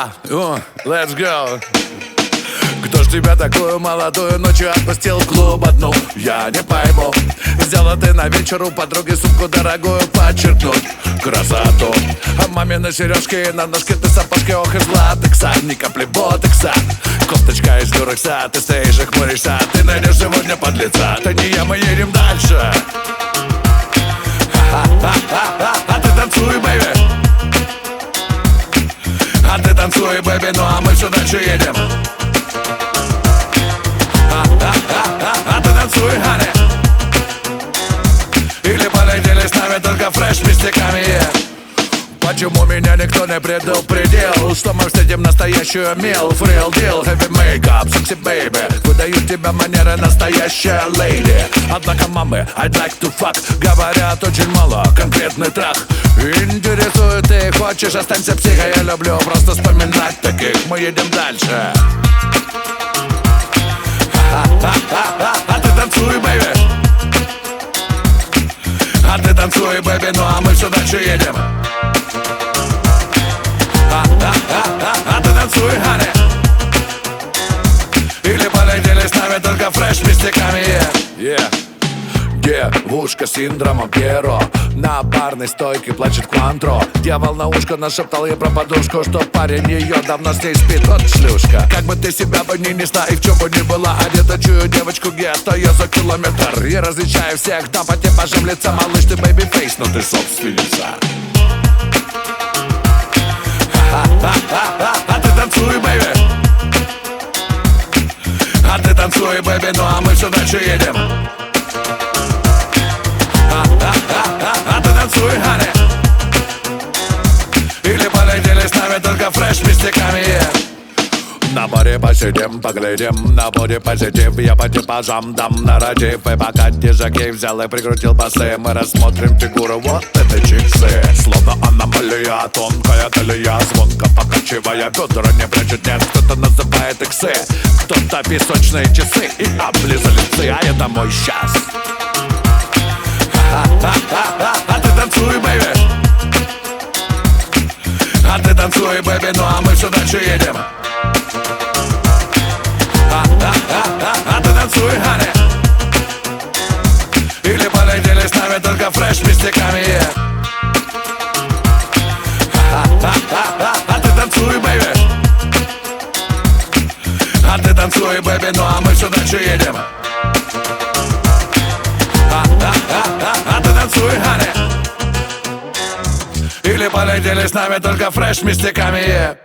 Let's go. Кто ж тебя такую молодую ночью отпустил в клуб одну? Я не пойму. Взяла ты на вечер у подруги сумку дорогую подчеркнуть красоту. А мамины сережки на ножке ты сапожки, ох, из латекса, ни капли ботекса. Кофточка из люрекса, ты стоишь и хмуришься. Ты найдешь сегодня подлеца. Это не я, мы едем дальше. А ты танцуй, бэйби. А ты танцуй, бэйби, ну а мы все дальше едем. А ты танцуй, хани. Или полетели с нами только фреш мистиками, Почему меня никто не предупредил, что мы встретим настоящую милф, real deal, heavy makeup, sexy baby. Выдают тебя манеры настоящая леди. Однако мамы, I'd like to fuck говорят очень мало, конкретный трах интересует ты, хочешь, останься психо. Я люблю просто вспоминать таких. Мы едем дальше. А ты танцуй, бэйби. А ты танцуй, бэйби, ну а мы все дальше едем. А ты танцуй, хани. Или полетели с нами только фреш мистиками, Девушка с синдромом Пьеро на барной стойке плачет Квантро. Дьявол на ушко нашептал ей про подушку, что парень ее давно с ней спит, вот шлюшка. Как бы ты себя бы ни несла и в чем бы ни была одета, чую девочку гетто я за километр. Я различаю всех, да по типажам лица. Малыш, ты бэйби фейс, но ты собственница. А ты танцуй, бэйби. А ты танцуй, бэйби, ну а мы все дальше едем. А ты танцуй, хани. Или полетели с нами только фреш мистиками, На баре посидим, поглядим, на боди позитив. Я по типажам дам нарратив. И пока держаки взял и прикрутил басы, мы рассмотрим фигуру вот этой чиксы. Словно аномалия, тонкая талия, звонко покачивая бедра, не прячет, нет. Кто-то называет иксы, кто-то песочные часы. И облизали цы, а это мой счастье. А ты танцуй, бэйби. А ты танцуй, бэйби, ну а мы все дальше едем. А ты танцуй, хани. Или полетели с нами только фреш мистиками, А ты танцуй, бэйби. А ты танцуй, бэйби, ну а мы все дальше едем. А ты танцуй, хани. Или полетели с нами только фреш мистиками,